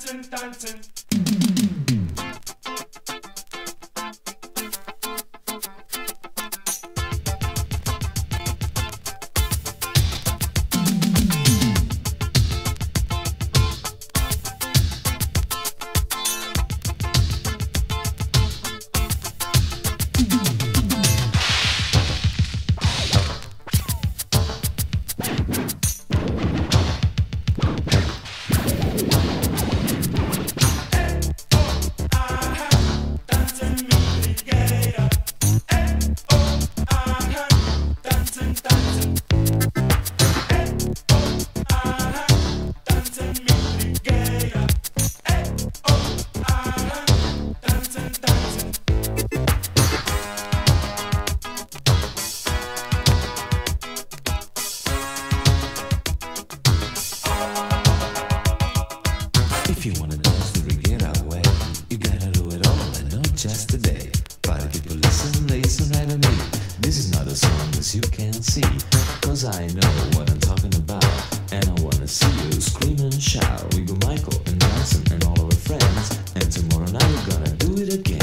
If you wanna dance the reggae way, you gotta do it all and not just today. Party people listen right to me. This is not a song as you can see, cause I know what I'm talking about. And I wanna see you scream and shout. We go Michael and Johnson and all our friends. And tomorrow night we're gonna do it again.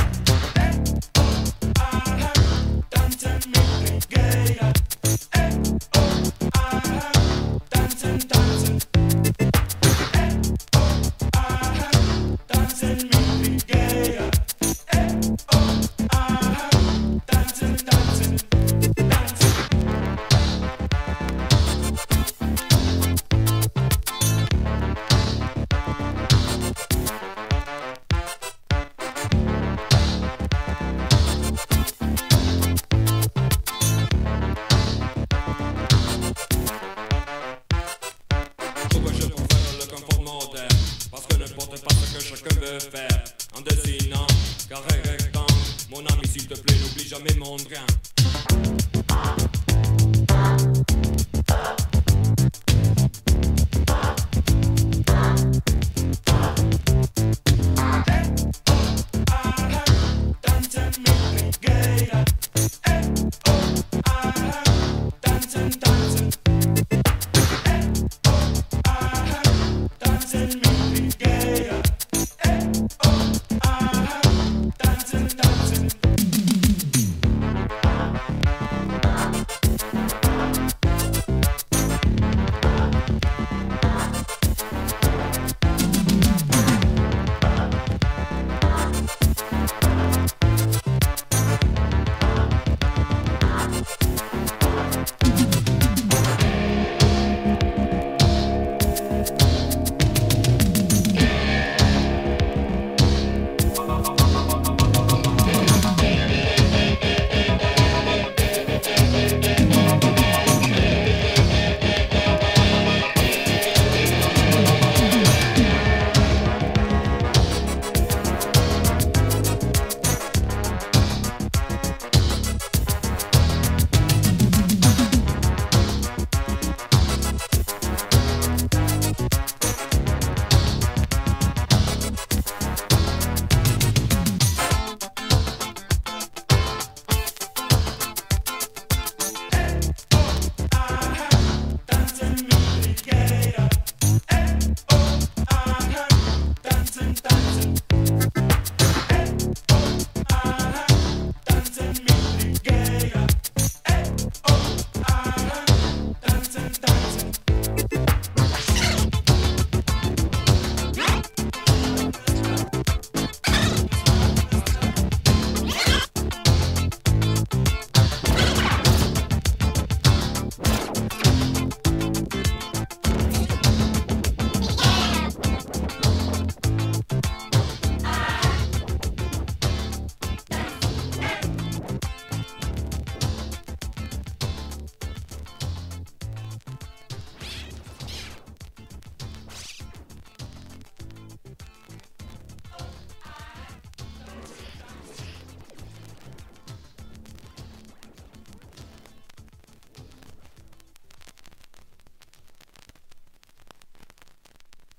Chacun veut faire en dessinant carré rectangle. Mon ami s'il te plaît n'oublie jamais mon drain.